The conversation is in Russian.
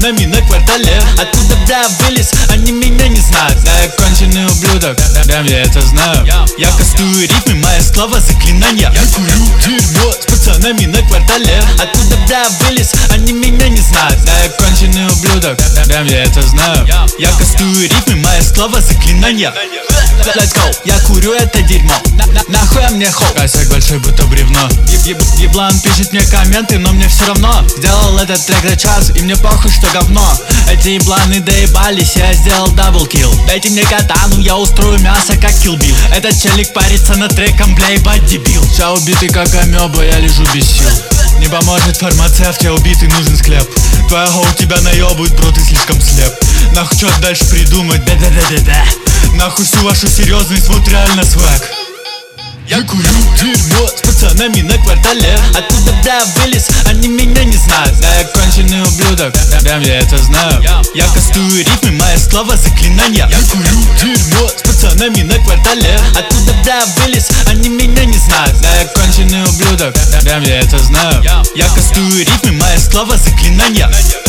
пацанами на квартале. Оттуда, бля, вылез, они меня не знают. Да, я конченый ублюдок, прям я это знаю. Я кастую рифмы, мои слова заклинания. Я курю дерьмо с пацанами на квартале. Оттуда, бля, вылез, они меня не знают. Да, я конченый ублюдок, прям я это знаю. Я кастую рифмы, мои слова заклинания. Let's go, я курю это дерьмо. Нахуй мне хоу. Косяк большой, будто бревно. Еблан пишет мне комменты, но мне все равно. Сделал этот трек за час, и мне похуй, что говно. Эти ебланы доебались, я сделал даблкилл. Дайте мне катану, я устрою мясо, как Kill Bill. Этот челик парится над треком, бля, ебать дебил. Вся убитый как амеба, я лежу без сил. Не поможет фармацевт, я убитый, нужен склеп. Твоя хоу тебя наебывает, бро, ты слишком слеп. Нахуй чё дальше придумать, да-да-да-да-да. Нахуй всю вашу серьезность, вот реально свэк. Я курю дерьмо с пацанами на квартале. Оттуда, бля, вылез, они меня не знают. Да, я конченый ублюдок, прям я это знаю. Я кастую рифмы, мои слова заклинания. Я курю дерьмо с пацанами на квартале. Оттуда, бля, вылез, они меня не знают. Да, я конченый ублюдок, прям я это знаю. Я кастую рифмы, мои слова заклинания.